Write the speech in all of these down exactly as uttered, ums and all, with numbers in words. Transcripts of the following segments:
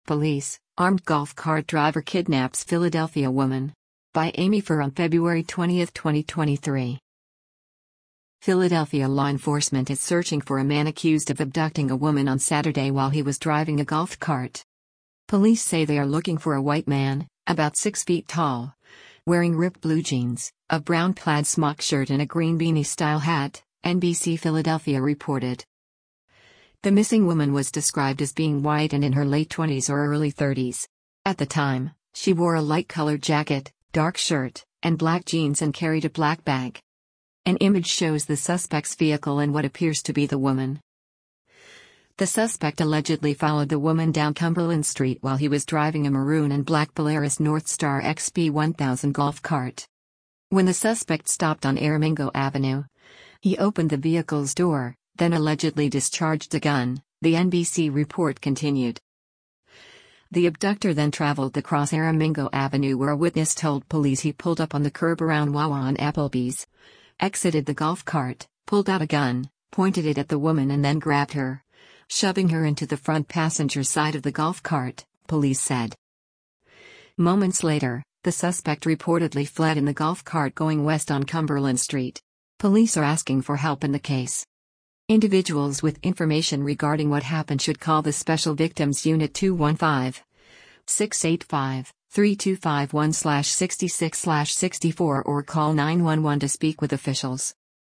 Police, armed golf cart driver kidnaps Philadelphia woman. By Amy Furr on February twentieth, twenty twenty-three. Philadelphia law enforcement is searching for a man accused of abducting a woman on Saturday while he was driving a golf cart. Police say they are looking for a white man, about six feet tall, wearing ripped blue jeans, a brown plaid smock shirt and a green beanie-style hat, N B C Philadelphia reported. The missing woman was described as being white and in her late twenties or early thirties. At the time, she wore a light-colored jacket, dark shirt, and black jeans and carried a black bag. An image shows the suspect's vehicle and what appears to be the woman. The suspect allegedly followed the woman down Cumberland Street while he was driving a maroon and black Polaris Northstar X P one thousand golf cart. When the suspect stopped on Aramingo Avenue, he opened the vehicle's door, then allegedly discharged a gun, the N B C report continued. The abductor then traveled across Aramingo Avenue where a witness told police he pulled up on the curb around Wawa and Applebee's, exited the golf cart, pulled out a gun, pointed it at the woman and then grabbed her, shoving her into the front passenger side of the golf cart, police said. Moments later, the suspect reportedly fled in the golf cart going west on Cumberland Street. Police are asking for help in the case. Individuals with information regarding what happened should call the Special Victims Unit two one five, six eight five, three two five one six six six four or call nine one one to speak with officials.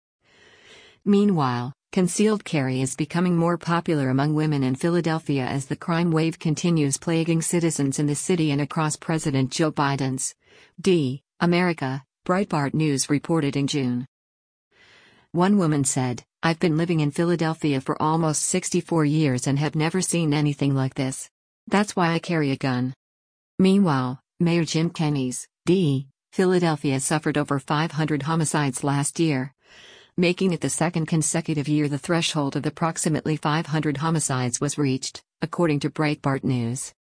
Meanwhile, concealed carry is becoming more popular among women in Philadelphia as the crime wave continues plaguing citizens in the city and across President Joe Biden's D. America, Breitbart News reported in June. One woman said, "I've been living in Philadelphia for almost sixty-four years and have never seen anything like this. That's why I carry a gun." Meanwhile, Mayor Jim Kenney's D. Philadelphia suffered over five hundred homicides last year, making it the second consecutive year the threshold of approximately five hundred homicides was reached, according to Breitbart News.